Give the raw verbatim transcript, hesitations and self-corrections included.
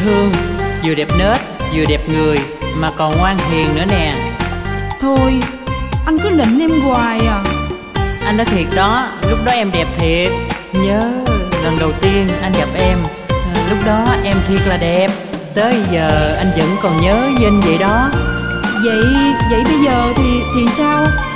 thương, vừa đẹp nết, vừa đẹp người, mà còn ngoan hiền nữa nè. Thôi, anh cứ nịnh em hoài à. Anh nói thiệt đó, lúc đó em đẹp thiệt. Nhớ lần đầu tiên anh gặp em, à, lúc đó em thiệt là đẹp. Tới giờ anh vẫn còn nhớ Vinh vậy đó. Vậy, vậy bây giờ thì, thì sao?